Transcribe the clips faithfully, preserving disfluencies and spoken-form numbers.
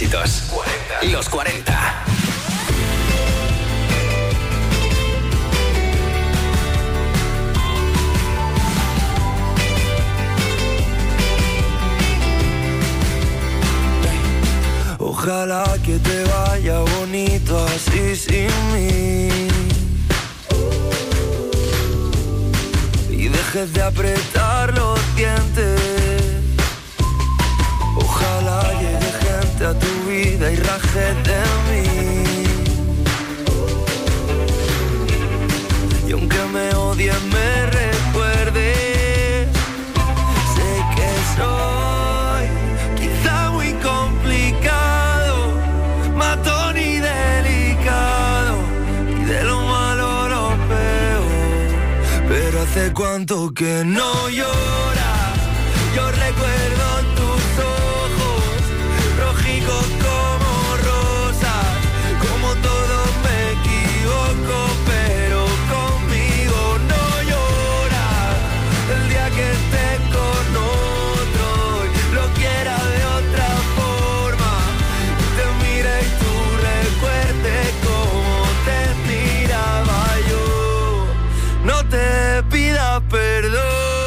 éxitos. cuarenta. Los cuarenta. Ojalá que te vaya bonito así sin mí y dejes de apretar los dientes. Ojalá llegue gente a tu vida y raje de mí. Y aunque me odies me recuerdes, sé que soy quizá muy complicado, matón y delicado, y de lo malo lo peor. Pero hace cuánto que no lloras, yo recuerdo tus ojos rojicos como rosas, como todo me equivoco, pero conmigo no lloras. El día que estés con otro y lo quiera de otra forma, te mire y tú recuerdes cómo te miraba yo. No te pidas perdón.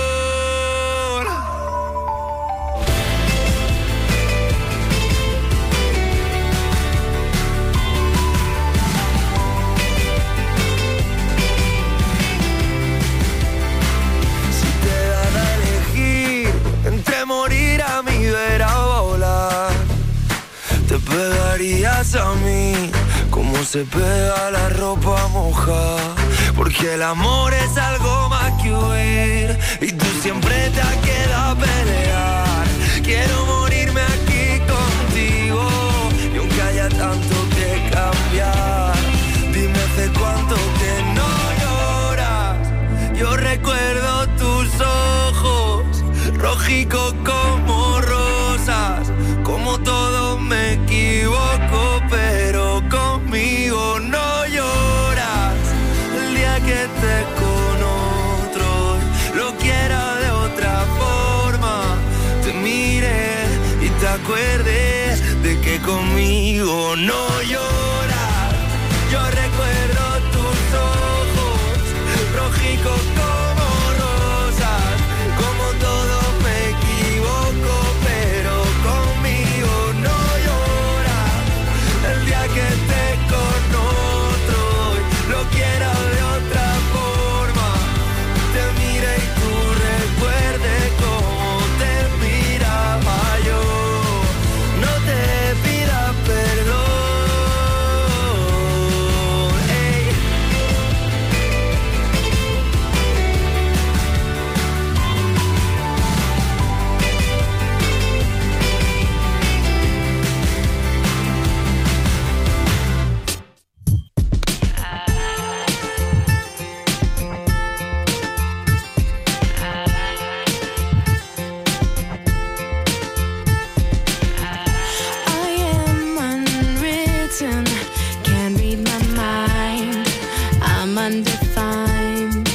Pegarías a mí como se pega la ropa mojada, porque el amor es algo más que huir y tú siempre te has quedado a pelear. Quiero morirme aquí contigo y aunque haya tanto que cambiar, dime hace cuánto que no lloras. Yo recuerdo tus ojos rojicos como rosas, como todo me equivoco, pero conmigo no lloras. El día que estés con otro, lo quiera de otra forma, te mire y te acuerdes de que conmigo no lloras. Yo recuerdo tus ojos rojicos como rosas, como todo me equivoco, pero conmigo no lloras. El día que estés con otro y lo quiera de otra forma, te mire y tú recuerdes cómo te miraba yo. No te pidas perdón. Ey. Undefined.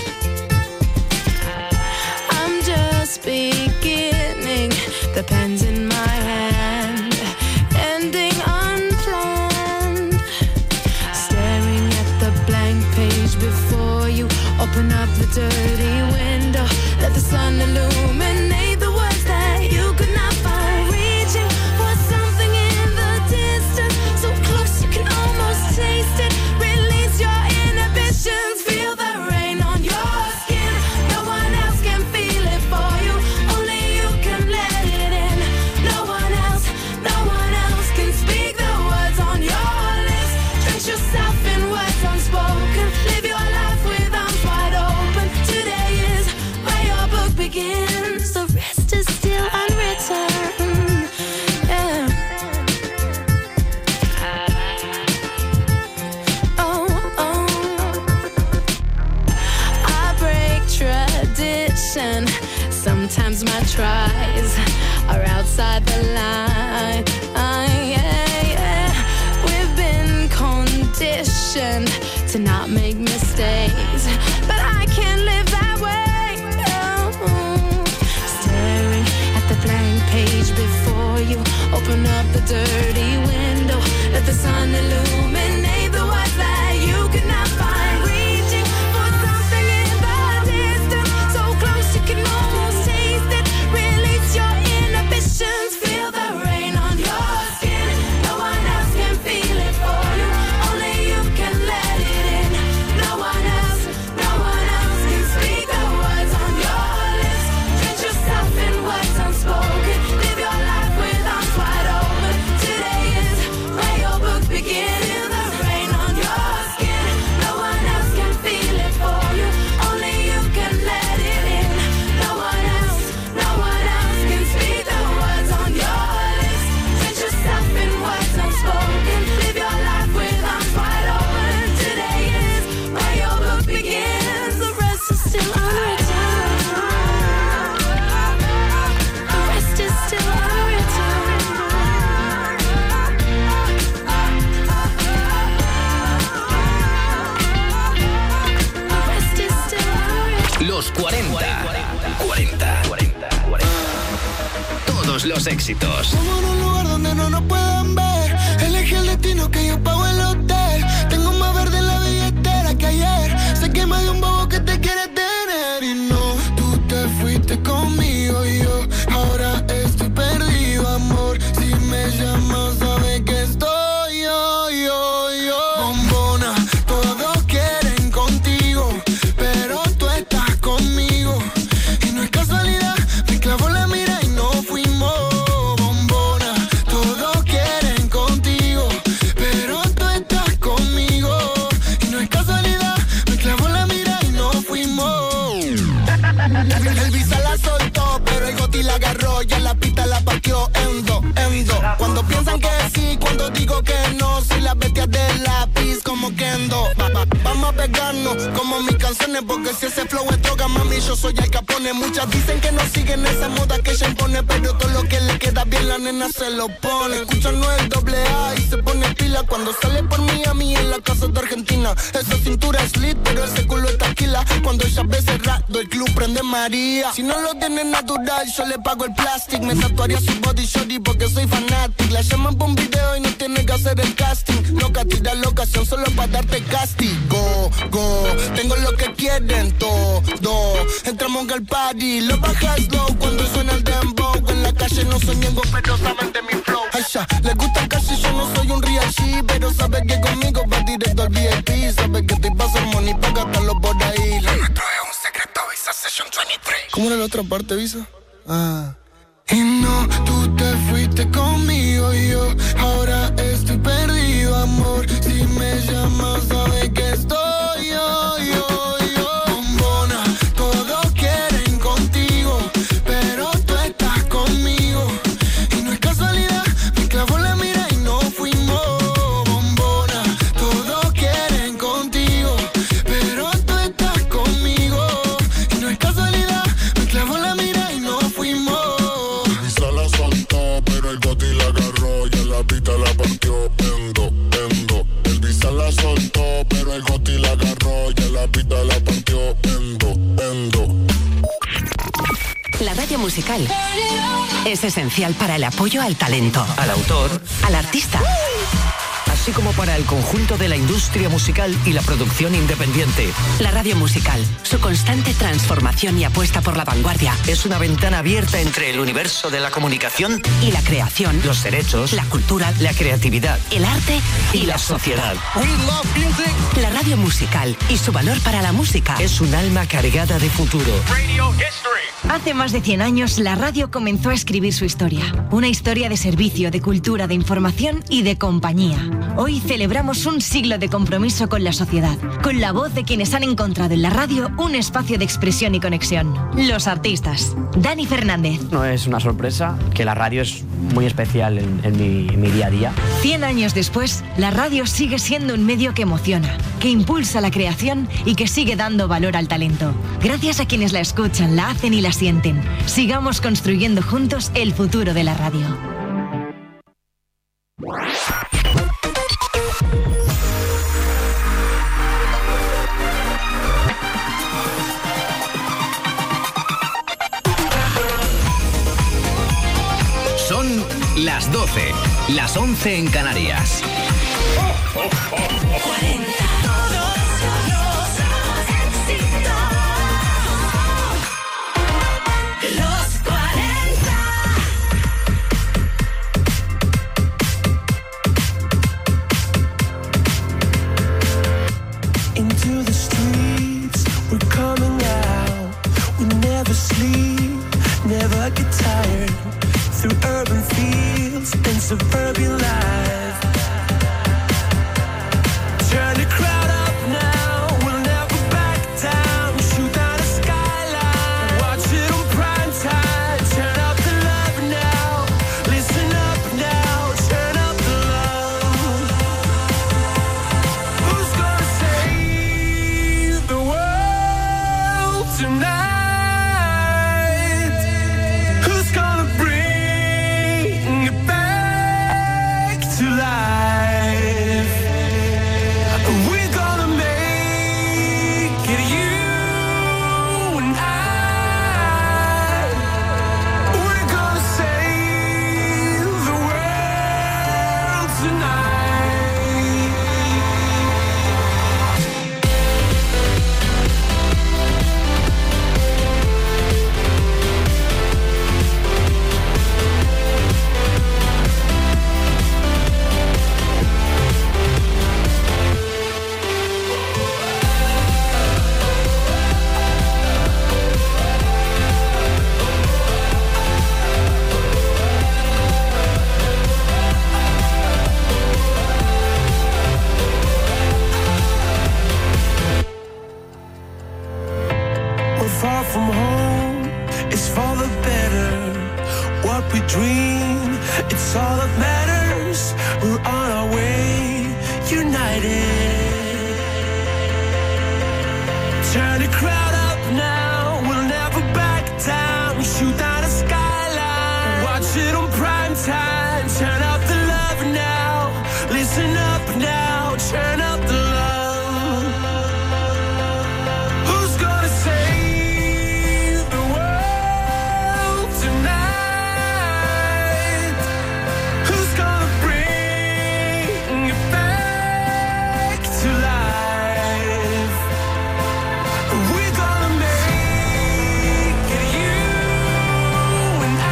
I'm just beginning, the pen's in my hand, ending unplanned. Staring at the blank page before you, open up the dirty window, let the sun illuminate the words that you could not find. Reaching for something in the distance, so close you can almost taste it. Release your inhibitions, feel the rain on your skin. No one else can feel it for you, only you can let it in. No one else, no one else can speak the words on your lips. Drench yourself in words unspoken, live your life with arms wide open. Today is where your book begins, the rest is still unwritten. Yeah. Oh, oh. I break tradition. Sometimes my tries are outside the line. Uh, yeah, yeah. We've been conditioned to not make mistakes, but I can't live that way. No. Staring at the blank page before you, open up the dirty window. todos los éxitos. Somos en un lugar donde no nos pueden ver. Elegí el destino que yo pago el hotel. Tengo más verde en la billetera que ayer. Sé que más de un bobo que te quiere tener. Y no, tú te fuiste conmigo y yo ahora estoy perdido, amor. Si me llamas, sabes que estoy yo, yo, yo. Bombona, todos quieren contigo, pero tú estás conmigo. Y no es casualidad, me clavó la mira y no fuimos. Bombona, todos quieren contigo, pero tú estás conmigo. Y no es casualidad, me clavó la mira y no fuimos. El visa la soltó, pero el goti la agarró. Ya la pista la parqueó en dos, en dos. Cuando piensan que sí, cuando digo que no. Soy la bestia del lápiz como Kendo. Va, va, vamos a pegarnos como mis canciones, porque si ese flow es droga, mami, yo soy el Capone. Muchas dicen que no siguen esa moda que ella impone, pero todo lo que le queda bien la nena se lo pone. Escuchan no el doble A y se pone pila cuando sale por Miami en la casa de Argentina. Esa cintura es lit, pero ese culo está tranquila. Cuando ella ve cerrado, el club prende María. Si no lo tiene natural, yo le pago el plástico. Me tatuaría su body shorty porque soy fanático. La llaman por un video y no tiene que hacer el casting. Loca, tira la ocasión solo para darte castigo. Go, tengo lo que quieren todo. Entramos al party, lo bajas low cuando suena el dembow. En la calle no soy ñengo, pero saben de mi flow. Ay, ya, les gusta casi, yo no soy un real G, pero sabe que conmigo va directo al V I P. Sabe que te pasa el money pa' gastarlo por ahí. Lo nuestro es un secreto, Visa Session veintitrés. ¿Cómo era la otra parte, Visa? Ah. Y no, tú te fuiste conmigo y yo ahora estoy perdido, amor. Si me llamas, sabes que estoy yo, yo, yo. Bombona, todos quieren contigo, pero tú estás conmigo. Y no es casualidad, me clavó la mira y no fuimos. Bombona, todos quieren contigo, pero tú estás conmigo. Y no es casualidad, me clavó la mira y no fuimos. Pero el goti la agarró y en la pista la partió en dos, en dos. El visa la soltó, pero el goti la agarró y en la pista la partió en dos, en dos. La radio musical es esencial para el apoyo al talento, Al autor, al artista, así como para el conjunto de la industria musical y la producción independiente. la radio musical, su constante transformación y apuesta por la vanguardia Es una ventana abierta entre el universo de la comunicación, y la creación, los derechos, la cultura, la creatividad el arte y la sociedad. La radio musical y su valor para la música. Es un alma cargada de futuro. Hace más de cien años, la radio comenzó a escribir su historia. Una historia de servicio, de cultura, de información y de compañía. Hoy celebramos un siglo de compromiso con la sociedad, con la voz de quienes han encontrado en la radio un espacio de expresión y conexión. Los artistas. Dani Fernández. No es una sorpresa que la radio es muy especial en, en, mi, en mi día a día. Cien años después, la radio sigue siendo un medio que emociona, que impulsa la creación y que sigue dando valor al talento. Gracias a quienes la escuchan, la hacen y la sienten. Sigamos construyendo juntos el futuro de la radio. Son las doce, las once en Canarias. Into the streets, we're coming out. We never sleep, never get tired. Through urban fields and suburban life. Turn the crowd up now, we'll never back down. Shoot down the skyline, watch it on prime time. Turn up the love now, listen up now. Turn up the love. Who's gonna save the world tonight? Who's gonna bring it back it's for the better. What we dream, it's all that matters. We're on our way, united. Turn the crowd up now, we'll never back down. Shoot down the skyline, watch it on prime time. Turn up the love now, listen up now, turn up the love. Who's gonna save the world tonight? Who's gonna bring it back to life? We're gonna make it, you and I.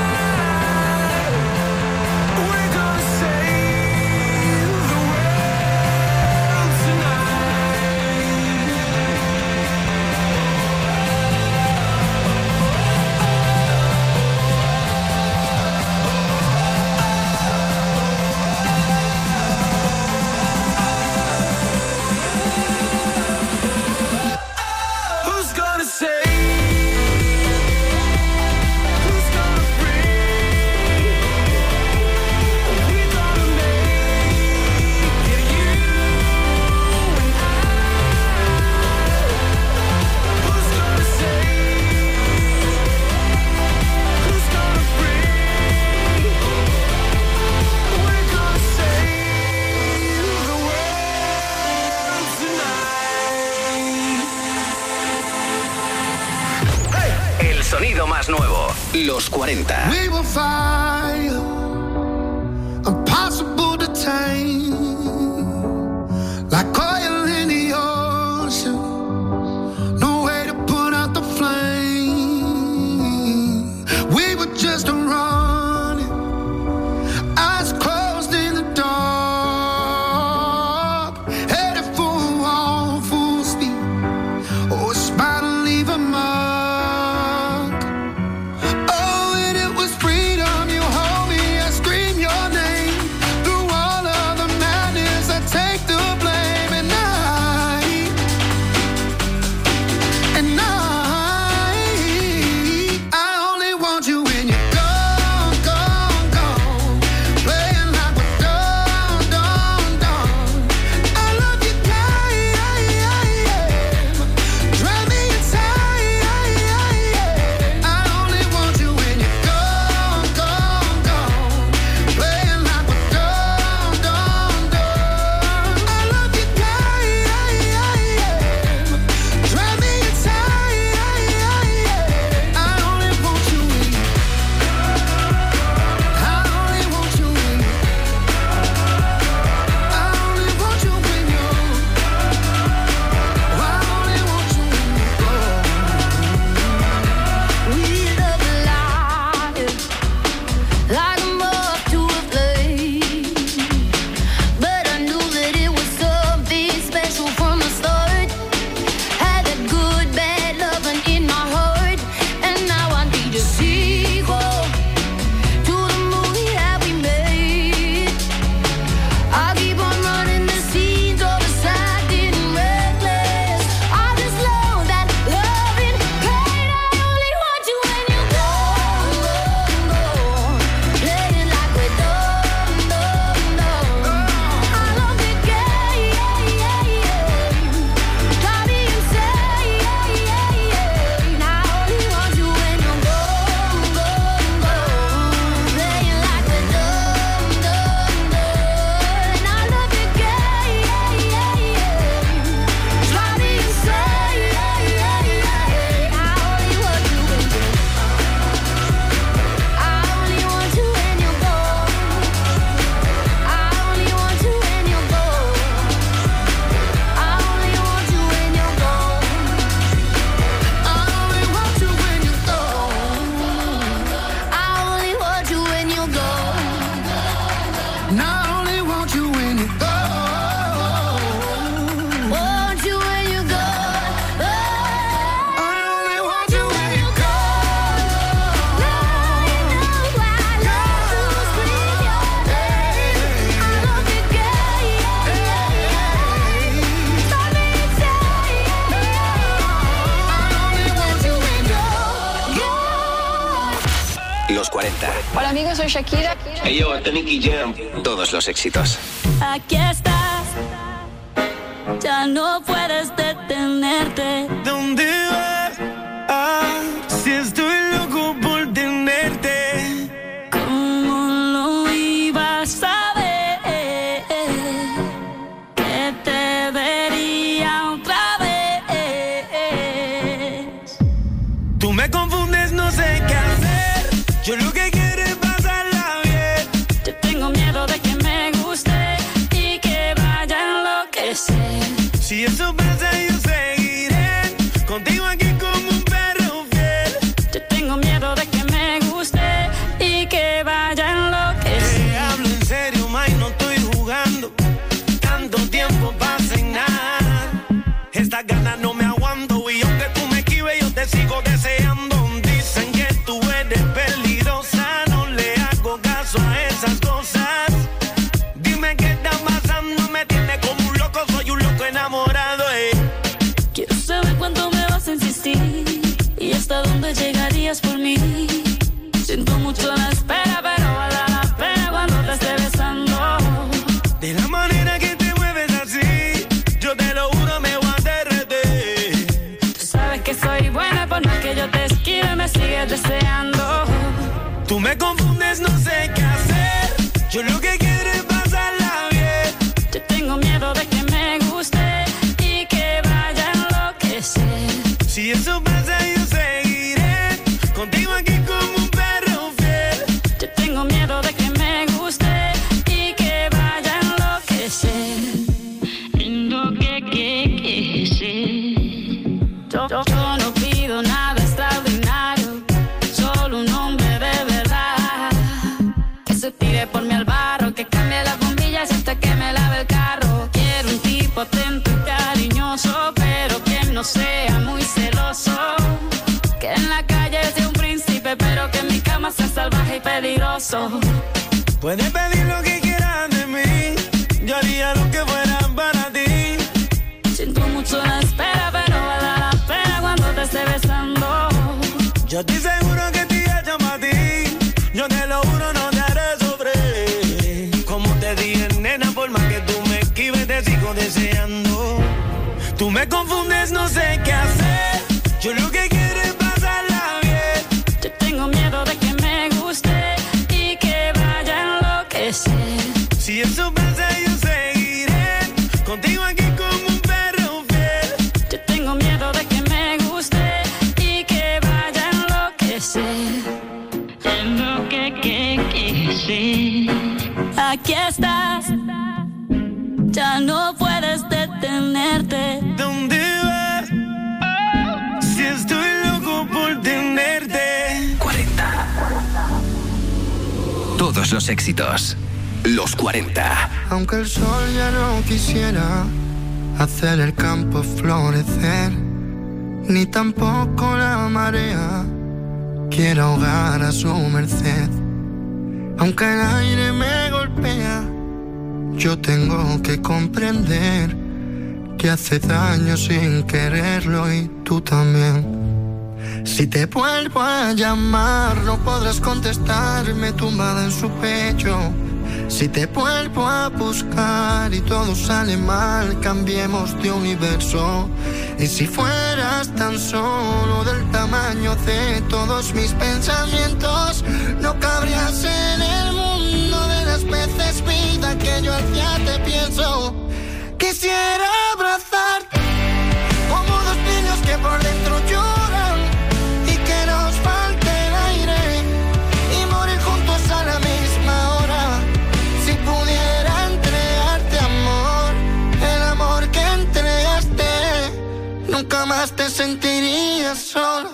We're gonna save the world tonight. Who's gonna save? Who's gonna bring? We're gonna make it, you and I. Who's gonna save? Who's gonna bring? We're gonna save the world tonight. El sonido más nuevo. Los cuarenta. We will fire, impossible to tame, like oil in the ocean, no way to put out the flame. We were just running, eyes closed in the dark, headed for a wall full speed, oh, it's about to leave a mark. Oh, and it was freedom. You hold me, I scream your name through all of the madness. los cuarenta. Hola amigos, soy Shakira. Hey yo, este Nicky Jam. Todos los éxitos. Aquí estás, ya no puedes detenerte. ¿Dónde vas? Ah, si estoy loco por tenerte. ¿Cómo lo ibas a ver? Que te vería otra vez. Tú me confundes, no sé qué hacer. Yo lo que quiero es pasarla bien. Yo tengo miedo de que me guste y que vaya a enloquecer. Si eso pasa, yo seguiré contigo aquí como un perro fiel. Yo tengo miedo de que me guste y que vaya a enloquecer. Te hablo en serio, May, no estoy jugando. Tanto tiempo pasa y nada. Estas ganas no me aguanto y aunque tú me esquives, yo te sigo deseando. Dicen que tú eres peligrosa, no le hago caso a esas cosas. Dime qué está pasando, me tiene como un loco, soy un loco enamorado, eh. Quiero saber cuánto me vas a insistir y hasta dónde llegarías por mí. Siento mucho la espera, pero vale la pena cuando te esté besando. De la manera que te mueves así, yo te lo juro, me voy a derretir. Tú sabes que soy buena, por más que yo te esquive, me sigues deseando. Tú me confundes, no sé qué hacer. Yo lo que quiero es pasarla bien. Yo tengo miedo de que me guste y que vaya a enloquecer. Si eso pasa, yo seguiré contigo aquí como un perro fiel. Yo tengo miedo de que me guste y que vaya a enloquecer. Enloquecer. Yo, yo, yo no pido nada extraordinario, solo un hombre de verdad que se tire por mi al barro, que cambie las bombillas hasta que me lave el carro. Quiero un tipo atento y cariñoso, pero que no sea muy celoso. Que en la calle sea un príncipe, pero que en mi cama sea salvaje y peligroso. Puedes pedir lo que quieras de mí, yo haría lo que fuera para ti. Siento mucho la espera, pero vale la pena cuando te esté besando. Yo estoy seguro que te hecho para ti, yo te lo juro, no te haré sufrir. Como te dije, nena, por más que tú me esquives, te sigo deseando. Tú me confundes, no sé qué hacer. Yo lo que quiero es pasarla bien. Yo tengo miedo de que me guste y que vaya a enloquecer. Si eso pasa, yo seguiré contigo aquí como un perro fiel. Yo tengo miedo de que me guste y que vaya a enloquecer. Enloquecer. Aquí estás, ya no puedes detenerte. ¿Dónde vas? Si estoy loco por tenerte. cuarenta. Todos los éxitos. Los cuarenta. Aunque el sol ya no quisiera hacer el campo florecer, ni tampoco la marea quiera ahogar a su merced. Aunque el aire me golpea, yo tengo que comprender que hace daño sin quererlo y tú también. Si te vuelvo a llamar, no podrás contestarme tumbada en su pecho. Si te vuelvo a buscar y todo sale mal, cambiemos de universo. Y si fueras tan solo del tamaño de todos mis pensamientos, no cabrías en el mundo de las veces vida que yo hacia te pienso. Quisiera abrazarte como dos niños que por dentro lloran y que nos falte el aire y morir juntos a la misma hora. Si pudiera entregarte amor, el amor que entregaste, nunca más te sentirías solo.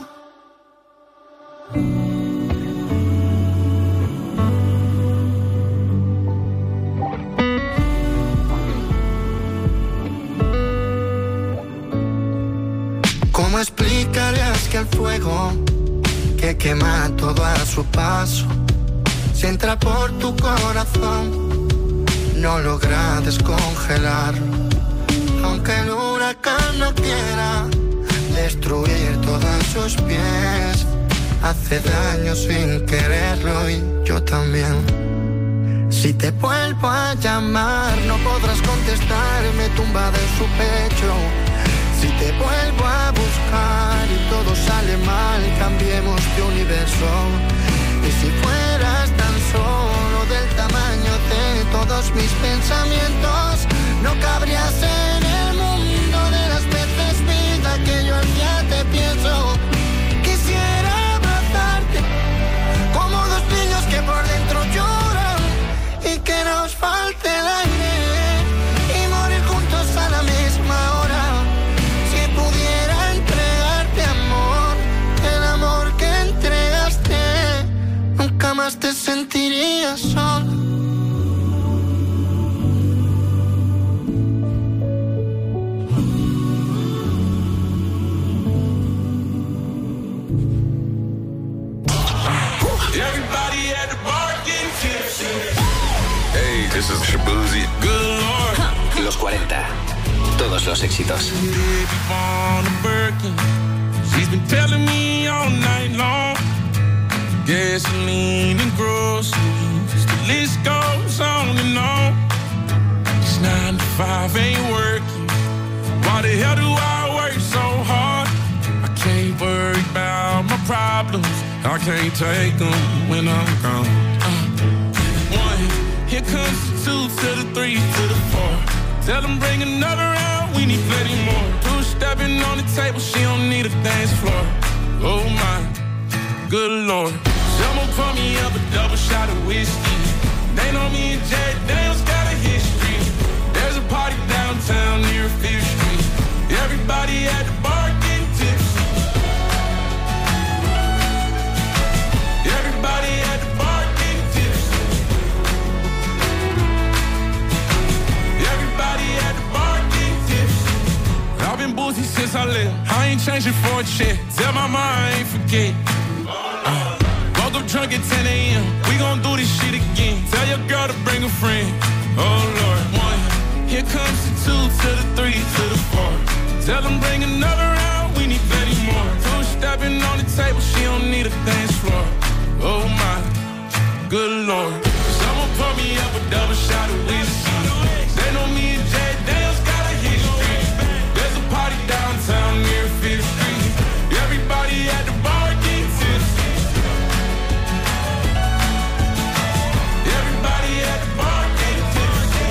¿Cómo explicarías que el fuego que quema todo a su paso, si entra por tu corazón, no logra descongelarlo? Aunque el huracán no quiera destruir todos sus pies, hace daño sin quererlo y yo también. Si te vuelvo a llamar no podrás contestarme tumbada en su pecho. Si te vuelvo a buscar y todo sale mal, cambiemos de universo. Y si fueras tan solo del tamaño de todos mis pensamientos, no cabrías en el mundo de las veces vida que yo al día te pienso. Quisiera abrazarte como dos niños que por dentro lloran y que nos falte el aire y morir juntos a la misma hora. Si pudiera entregarte amor, el amor que entregaste, nunca más te sentirías sola. This is Shabuzi. Good Lord. Los cuarenta. Todos los éxitos. She's been telling me all night long. Gasoline and groceries. The list goes on and on. It's nine to five ain't working. Why the hell do I work so hard? I can't worry about my problems. I can't take them when I'm gone. Uh, one. Here comes the two to the three to the four. Tell them bring another round, we need plenty more. Two stepping on the table, she don't need a dance floor. Oh my, good Lord. Someone pour me up a double shot of whiskey. They know me and Jay Daniels got a history. There's a party downtown near Fifth Street. Everybody at the bar getting tipsy. Everybody at the bar getting tipsy. Everybody at the bar getting tipsy. I've been boozy since I left. I ain't changing for a check. Tell my mom I ain't forget. Uh, woke up drunk at ten a.m. We gon' do this shit again. Tell your girl to bring a friend. Oh Lord. One. Here comes the two to the three to the four. Tell them bring another round. We need plenty more. Two stepping on the table. She don't need a dance floor. Oh my, good Lord. Someone pour me up a double shot of whiskey. They know me and Jay Daniels got a history. There's a party downtown near Fifth Street. Everybody at the bar getting tipsy. Everybody at the bar getting tipsy.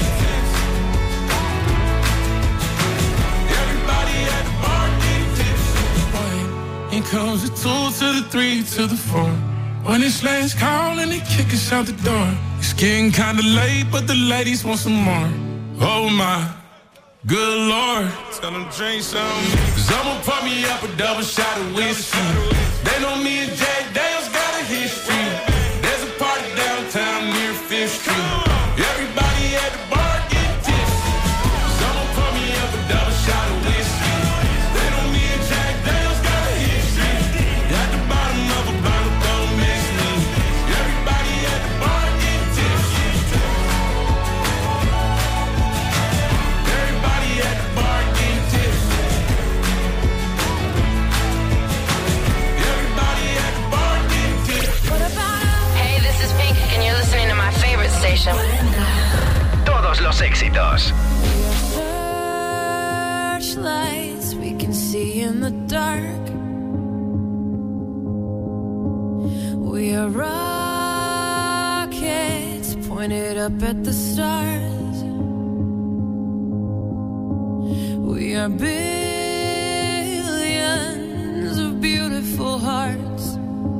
Everybody at the bar getting tipsy. Here comes the two to the three to the four. When it's last call and they kick us out the door. It's getting kinda late, but the ladies want some more. Oh my, good Lord. Tell them drink some. Someone pour me up a double shot of whiskey. They know me and Jay Daniels got a history. There's a party downtown near Fifth Street. Everybody at the bar getting tipsy. Someone pour me up a double shot of whiskey. They know me and Jay Daniels got a history. At the bottom of a bottle. Todos los éxitos. Searchlights we can see in the dark. We are rockets pointed up at the stars. We are billions of beautiful hearts.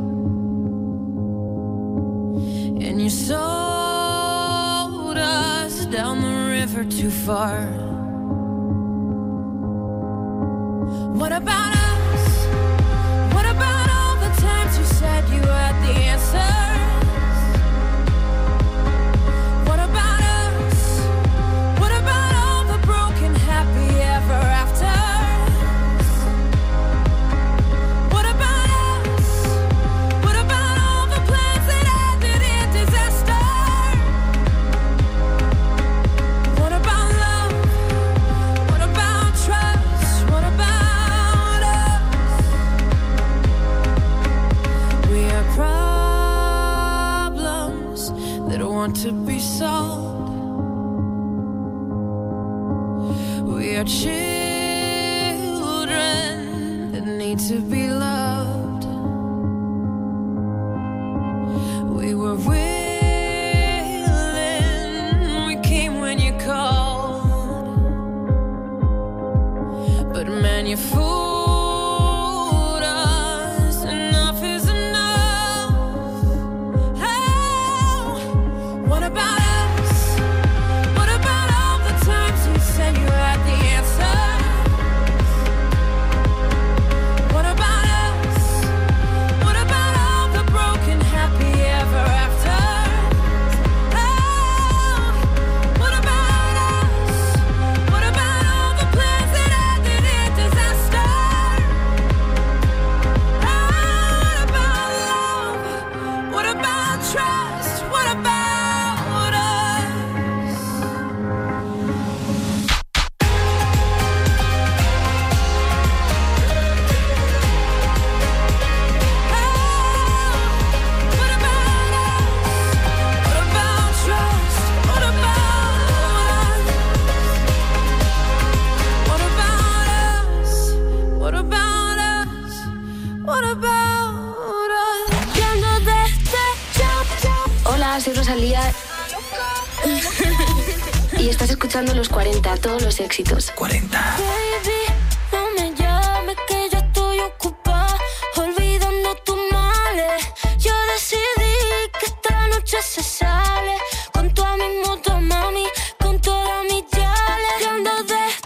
And you sold us down the river too far. What about us? What about all the times you said you had the answers? What about us? What about all the broken happy ever afters? What about us? What about all the plans that ended in disaster? What about love? What about trust? What about us? need to be loved. We were willing, we came when you called, but man, you fooled us. Enough is enough. Oh, what about us? What about all the times you said you had the answer? What about us? What about all the broken happy ever after? Oh, what about us? What about all the plans that ended in disaster? Oh, what about love? What about trust? What about us? What about us? What about trust? What about us? What about us? What about us? What about us? Yendo desde chao, chao. Hola, soy Rosalía. Y estás escuchando Los cuarenta, todos los éxitos. cuarenta. Baby, no me llames que yo estoy ocupada, olvidando tus males. Yo decidí que esta noche se sale con toda mi moto, mami, con toda mi chale. Yo ando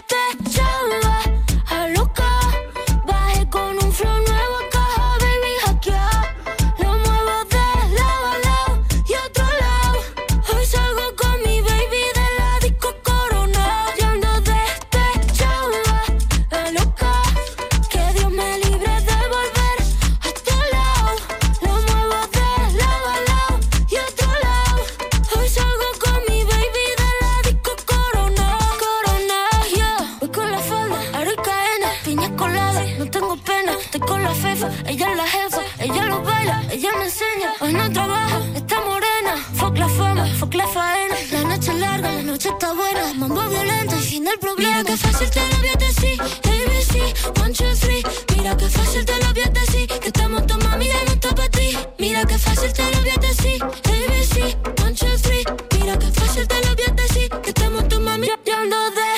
despechada, a loca, bajé con un flow nuevo a caja, baby, hackeado. Lo muevo de lado a lado y otro lado. Hoy salgo con mi baby de la disco Corona. Yo ando despechada, la loca, que Dios me libre de volver a tu lado. Lo muevo de lado a lado y otro lado. Hoy salgo con mi baby de la disco Corona. Corona, yeah. Voy con la falda, aro y cadena, piña colada, no tengo pena. Estoy con la fefa, ella es la jefa, ella lo baila, ella me enseña. Hoy no trabaja, está morena. Fuck la fama, fuck la faena. La noche es larga, la noche está buena. Mambo violento y fin del problema. Mira que fácil te lo voy a decir, A B C, one, two, three. Mira que fácil te lo voy a decir, que estamos tu mami ya no está para ti. Mira que fácil te lo voy a decir, A B C, one, two, three. Mira que fácil te lo voy a decir, que estamos tu mami ya ando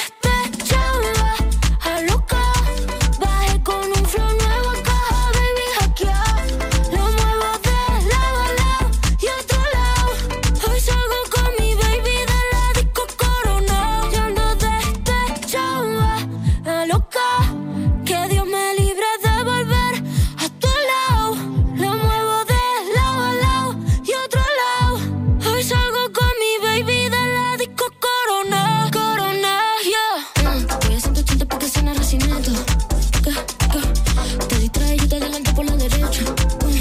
despechada, a loca, bajé con un flow nuevo a caja, baby, hackeado. Lo muevo de lado a lado y otro lado. Hoy salgo con mi baby de la disco Corona. Yo ando despechada, a loca, que Dios me libre de volver a tu lado. Lo muevo de lado a lado y otro lado. Hoy salgo con mi baby de la disco Corona. Corona, yeah. Mm, voy a ciento ochenta porque suena Recinito. ¿Qué? ¿Qué? Te distraes y te adelanto por la derecha. Mm.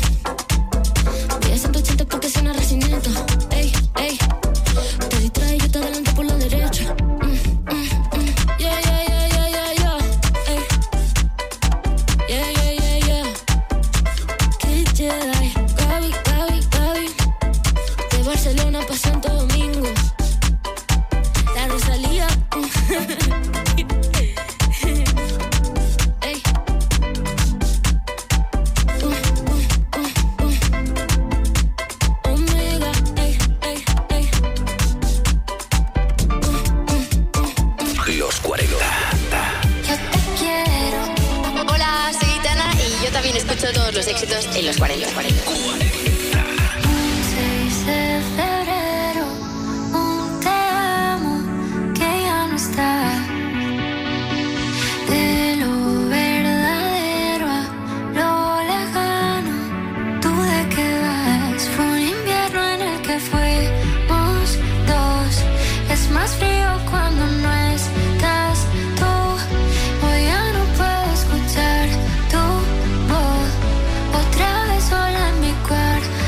Voy a ciento ochenta porque suena Recinito. Ey, ey. Te distraes y te adelanto por la derecha. Mm, mm, mm. Yeah, yeah, yeah, yeah, yeah, yeah. Ey. Yeah, yeah, yeah, yeah. Kid Jedi. Gaby, Gaby, Gaby. De Barcelona pa' Santo Domingo. La Rosalía. Ey. Uh, uh, uh, uh. Omega. Ey, ey, ey. Uh, uh, uh, uh. Los cuarenta. Yo te quiero. Hola, soy Itana y yo también escucho todos los éxitos en Los cuarenta. seis de febrero, un te amo que ya no está. De lo verdadero a lo lejano, ¿tú de qué vas? Fue un invierno en el que fuimos dos. Es más frío cuando no estás tú. Hoy ya no puedo escuchar tu voz. Otra vez sola en mi cuarto.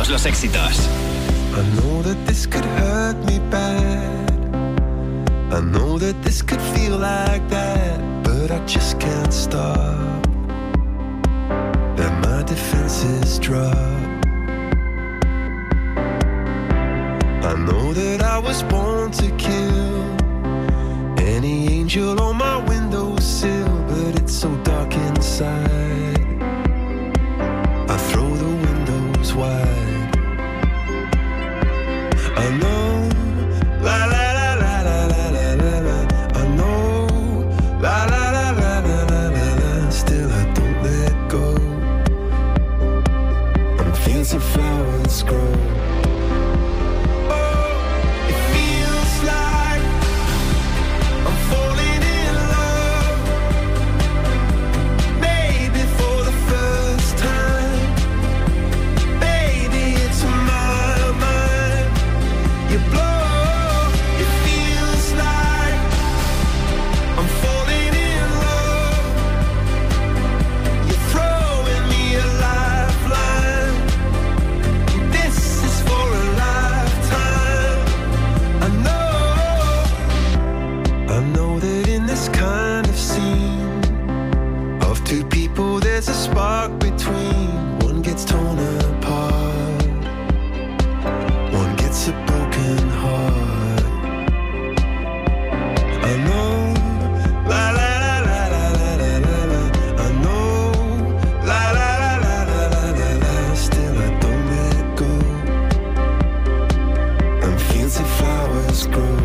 todos los éxitos. I know that this could hurt me bad. I know that this could feel like that, but I just can't stop. Then my defenses drop. I know that I was born to kill any angel on my windowsill, but it's so dark inside. I throw the windows wide. I know, la la la la la la la la la. I know, la la la la la la la la. Still I don't let go. I'm feeling some flowers grow. There's a spark between, one gets torn apart, one gets a broken heart. I know, la la la la la la la la la. I know, la la la la la la la la. Still I don't let go. I'm feeling some flowers grow.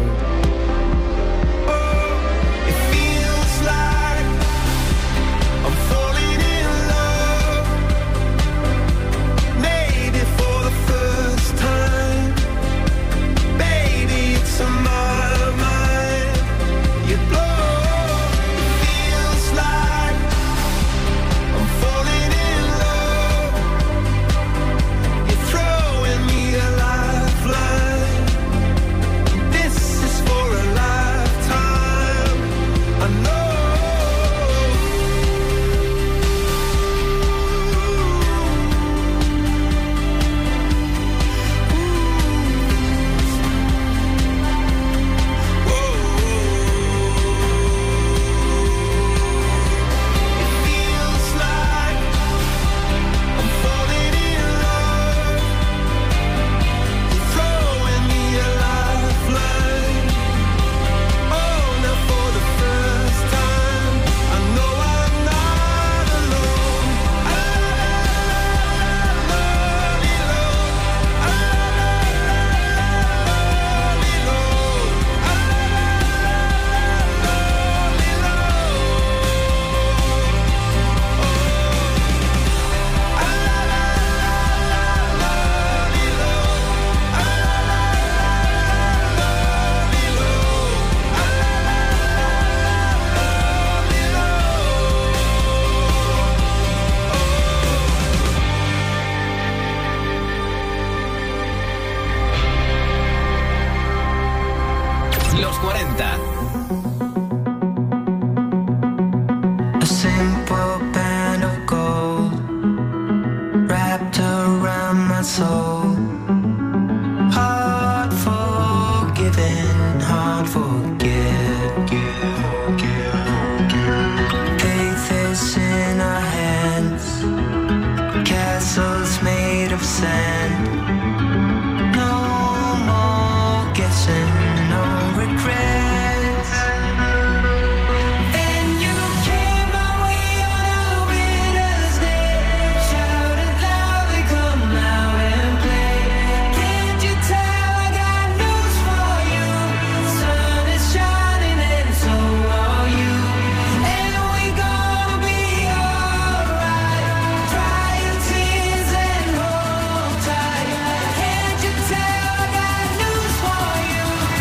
Tell I got news for you.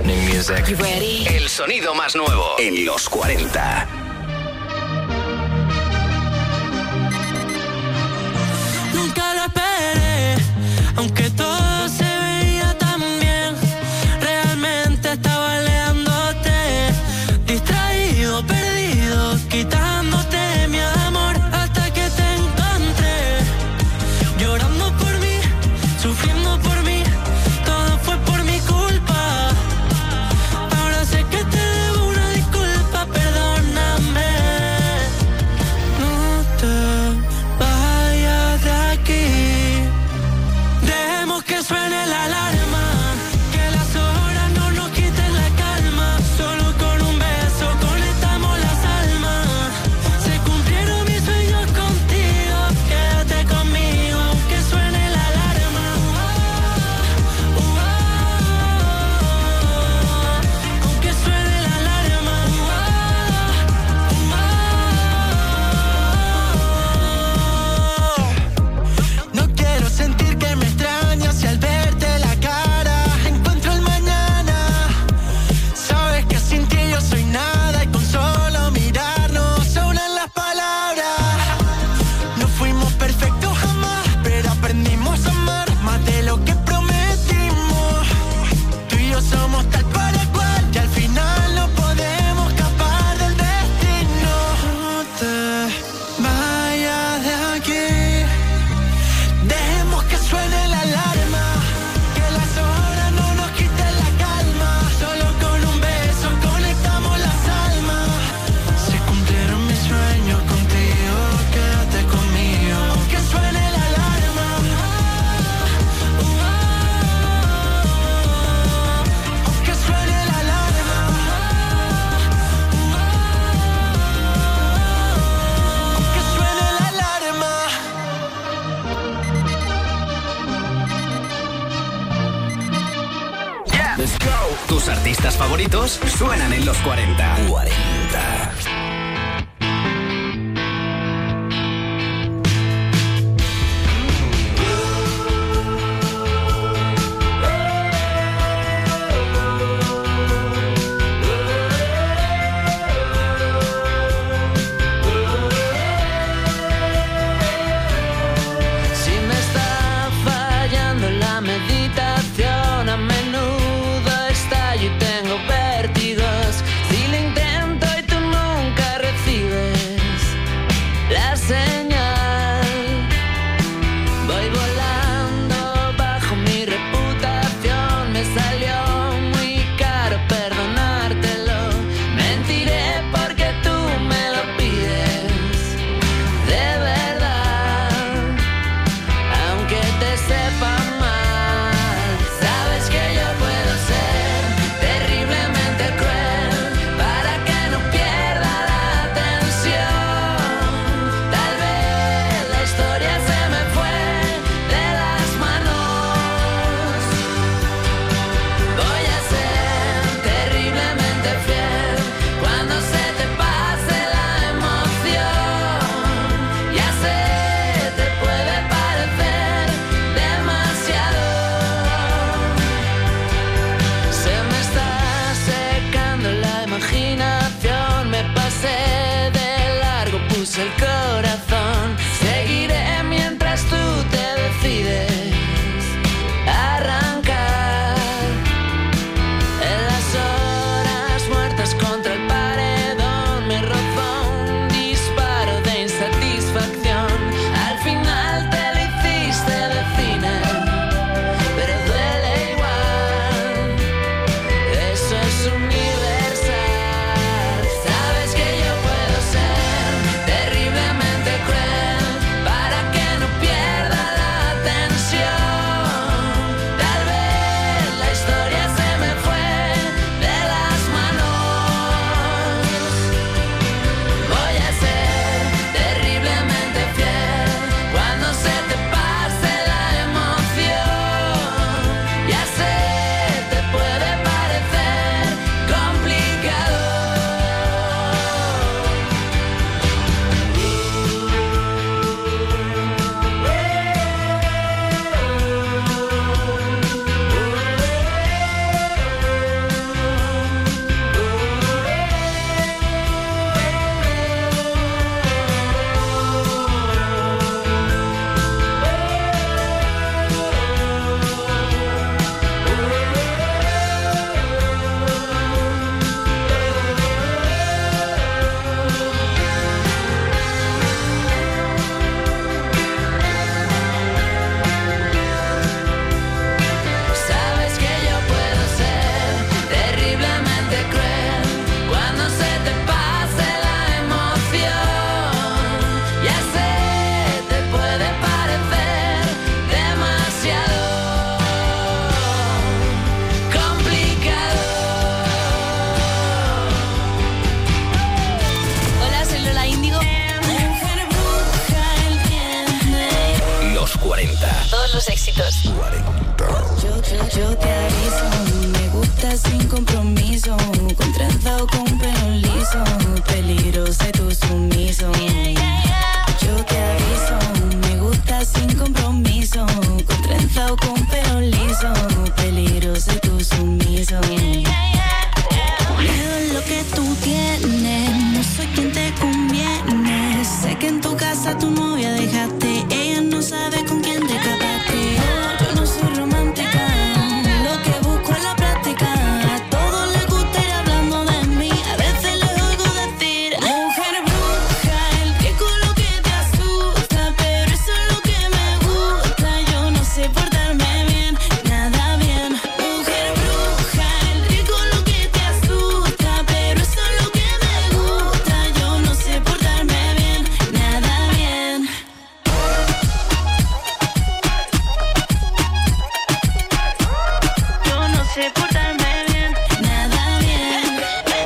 happening music. You ready? El sonido más nuevo en los cuarenta. Nunca lo esperé, aunque todo se veía tan bien. Realmente estaba aleándote, distraído, perdido, quitándote mi amor hasta que te encontré. Llorando por mí, sufriendo por mí, todo fue por mi culpa. Ahora sé que te debo una disculpa, perdóname. No te vayas de aquí, dejemos que suene la alarma, que las horas no nos quiten la calma. Solo con un beso conectamos las almas. Se cumplieron mis sueños contigo, quédate conmigo aunque suene la alarma. Uh, uh, uh, aunque suene la alarma. Uh, uh, uh. No quiero sentir que me extrañas y al verte la cara encuentro el mañana. Sabes que sin ti yo soy nada y con solo mirarnos sobran las palabras. No fuimos perfectos jamás, pero aprendimos a amar más de lo que prometimos. Tú y yo somos tal para cual y al final no podemos escapar del destino. No te vayas de aquí, dejemos que suene la alarma, que las horas no nos quiten la calma. Solo con un beso conectamos las almas. Se cumplieron mis sueños contigo, quédate conmigo aunque suene la alarma. Uh, uh, aunque suene la alarma. Uh, uh, aunque suene la alarma. Let's go. Tus artistas favoritos suenan en los cuarenta. cuarenta. Si me está fallando la meditación, a menudo estallo y tengo vértigos. Si lo intento y tú nunca recibes la señal, voy volando bajo mi reputación. Me salió muy caro perdonártelo. Mentiré porque tú me lo pides de verdad, aunque te sepa mal. Sabes que yo puedo ser terriblemente cruel para que no pierda la atención. Tal vez la historia se me fue de las manos. Voy a ser terriblemente fiel cuando se te pase la emoción. Ya sé, te puede parecer demasiado. Se me está secando la imaginación. Me pasé de largo, puse el corazón. Seguiré mientras tú te decides arrancar. En las horas muertas contra el paredón me rozó un disparo de insatisfacción. Al final te lo hiciste de cine, pero duele igual. Eso es universal. Sabes que yo puedo ser terrible sé portarme bien, nada bien.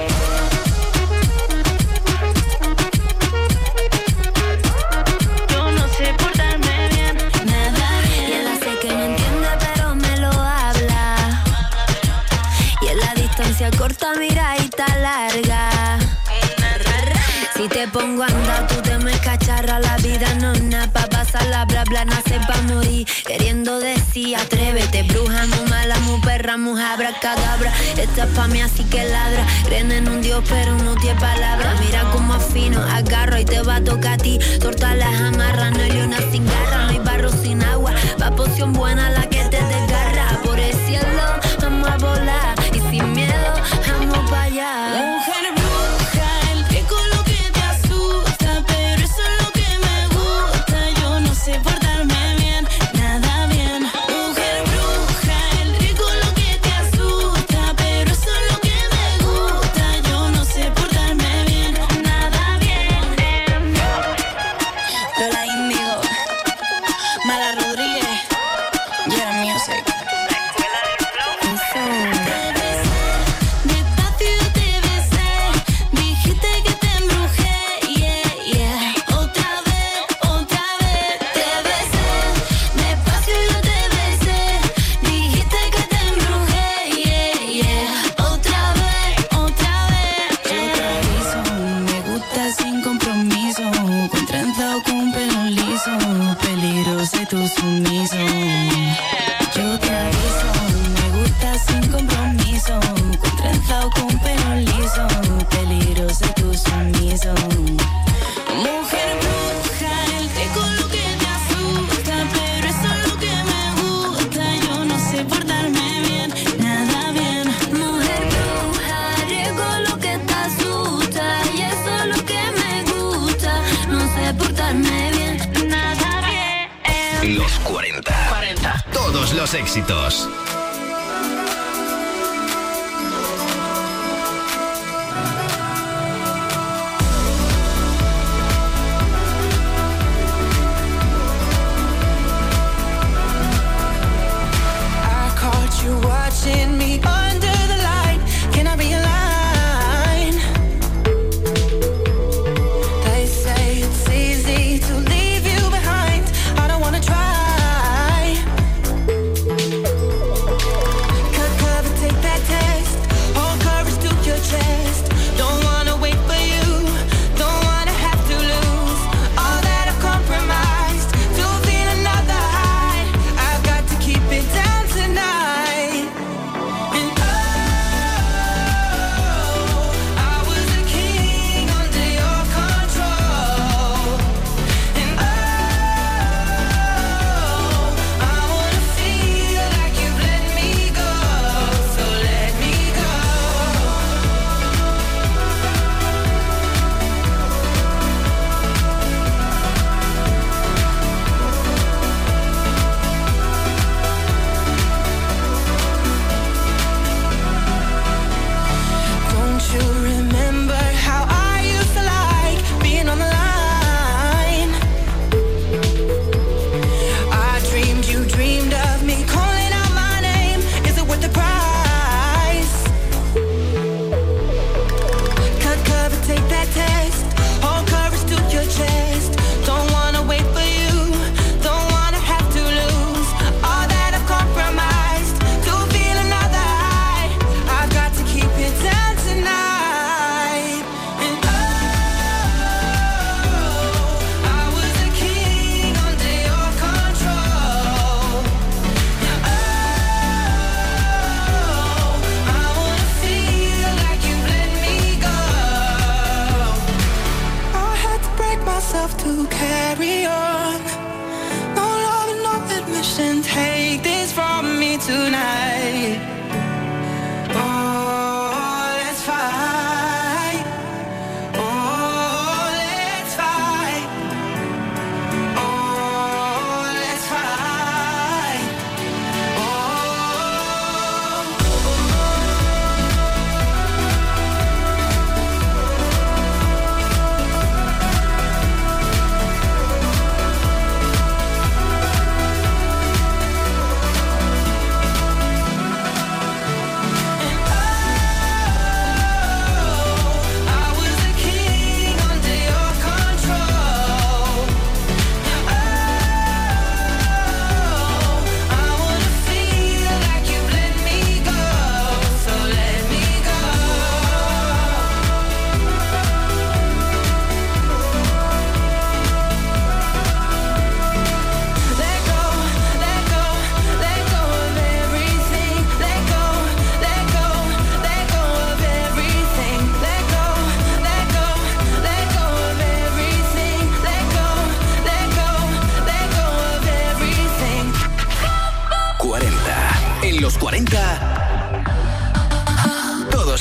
Yo no sé portarme bien, nada bien. Y él hace que no entiende pero me lo habla. Y en la distancia corta mira y está larga. Si te pongo a andar, tú te me cacharra. La vida no es nada pa' pasarla, bla bla, nace pa' morir. Queriendo decir, atrévete, bruja, muy mala, muy perra, muy abracadabra. Esta es pa' mí, así que ladra. Creen en un dios, pero no tiene palabra. Mira como afino, agarro y te va a tocar a ti. Torta las amarras, no hay leona sin garra. No hay barro sin agua, va poción buena la que te desgarra. Por el cielo, vamos a volar. Y sin miedo, vamos pa' allá. Mujer bruja, el rico lo que te asusta, pero eso es lo que me gusta. Yo no sé portarme bien, nada bien. Mujer bruja, el rico lo que te asusta, pero eso es lo que me gusta. Yo no sé portarme bien, nada bien. Lola Índigo, Mala Rodríguez, Yeah Music. Despacio te besé, dijiste que te embrujé, yeah, yeah. Otra vez, otra vez te besé. Despacio yo te besé, dijiste que te embrujé, yeah, yeah. Otra vez, otra vez. Yo te aviso, me gusta sin compromiso, con trenza o con pelo liso, peligroso y tu sumiso. Yo te aviso, me gusta sin compromiso, con trenza o con pelo liso, peligroso y tu sumiso. Mujer bruja, el rico lo que te asusta, pero eso es lo que me gusta. Yo no sé portarme bien, nada bien. Mujer bruja, rico lo que te asusta, y eso es lo que me gusta. No sé portarme bien, nada bien. Los cuarenta. cuarenta. Todos los éxitos. I caught you watching me under the light. Can I be a line? They say it's easy to leave you behind. I don't wanna try.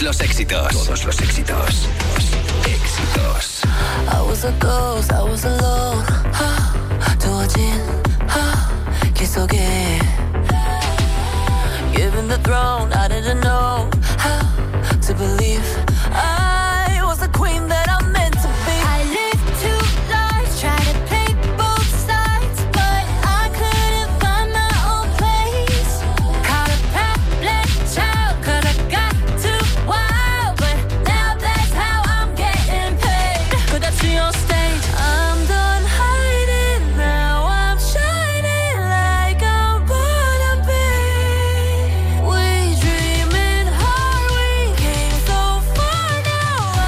los éxitos. Todos los éxitos. Éxitos. I was a ghost, I was alone. 두어진 길 속에 Given the throne, I didn't know how to believe I was the queen that I'm meant to be. I lived two lives, tried to play both sides, but I couldn't find my own place. Caught a problem child, cause I got too wild, but now that's how I'm getting paid. Could I see on stage? I'm done hiding, now I'm shining like I'm born to be. We dreaming hard, we came so far, now I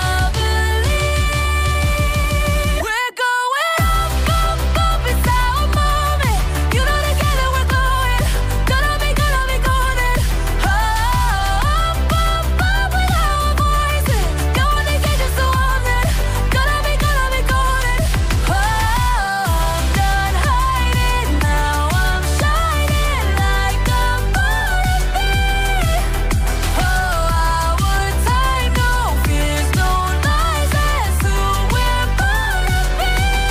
believe. We're going up, up, up, it's our moment. You know together we're going. Gonna be, gonna be golden. Oh, up, up, up with our voices. Don't wanna get just so on it. Gonna be, gonna be golden. Oh, I'm done hiding, now I'm shining like I'm born to be. Oh, our time, no fears, no lies, that's who we're born to be.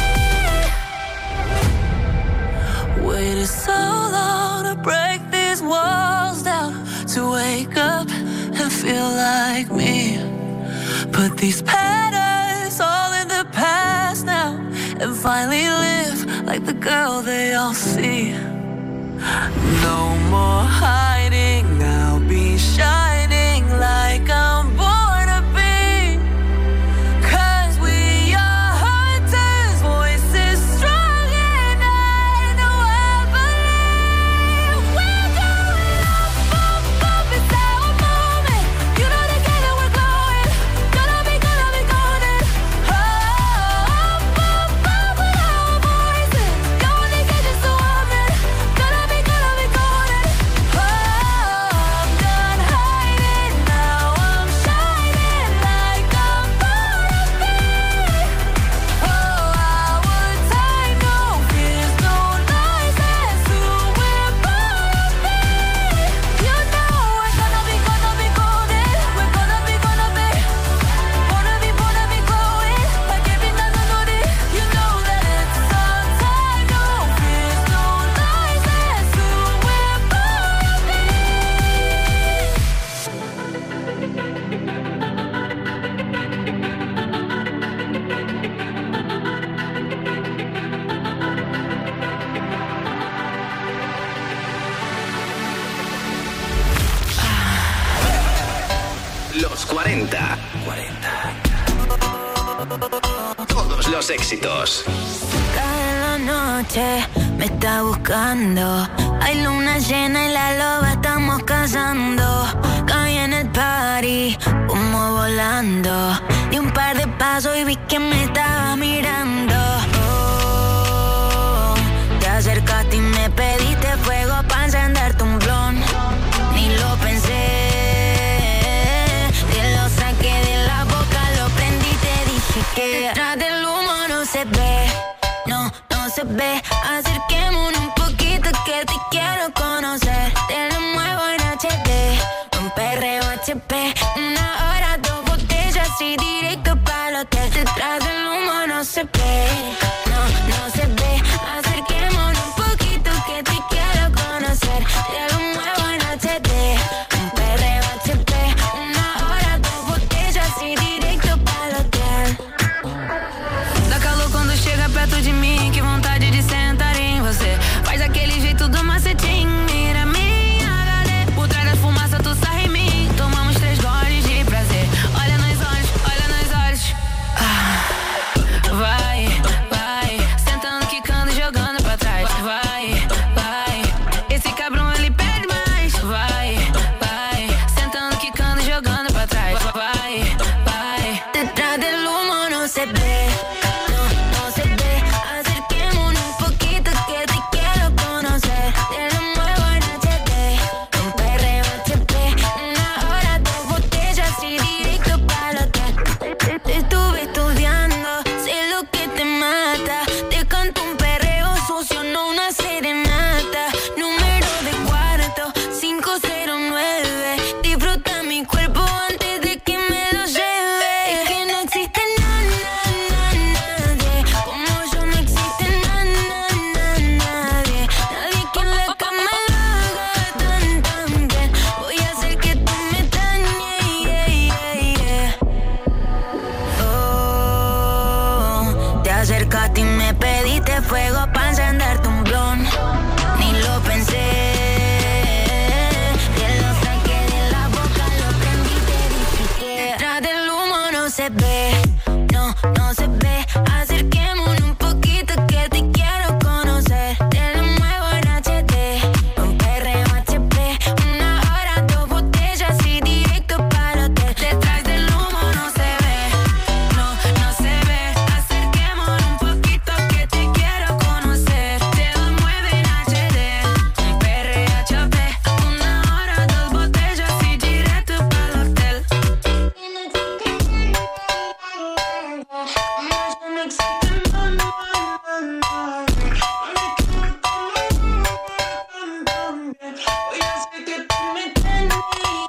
Waited so long to break these walls down, to wake up and feel like me. Put these patterns all in the past now, and finally live like the girl they all see. No more hiding, I'll be shining like I'm born to be. Cause we are hunters, voices strong, and I know I believe. We're going up, up, up, it's our moment. You know together we're glowing. Gonna be, gonna be golden. Oh, up, up, up with our voices. Don't wanna get just so on it. Gonna be, gonna be golden. Oh, I'm done hiding, now I'm shining like I'm born to be. Oh, our time, no fears, no lies, that's who we're born to be. You know we're gonna be, gonna be golden. We're gonna be, gonna be, gonna be, gonna be glowing like every night I know it. You know that it's our time, no fears, no lies, that's who we're born to be. Los cuarenta. Todos los éxitos. Cae la noche, me está buscando. Hay luna llena y la loba estamos cazando. Caí en el party, humo volando. Di un par de pasos y vi que me estaba mirando. Oh, te acercaste y me pediste fuego para encenderte un blon. Ni lo pensé, te lo saqué de la boca, lo prendí y te dije que detrás del humo no se ve, no, no se ve. Acerquémonos un poquito que te quiero conocer. Te lo muevo en H D, un perreo H P, una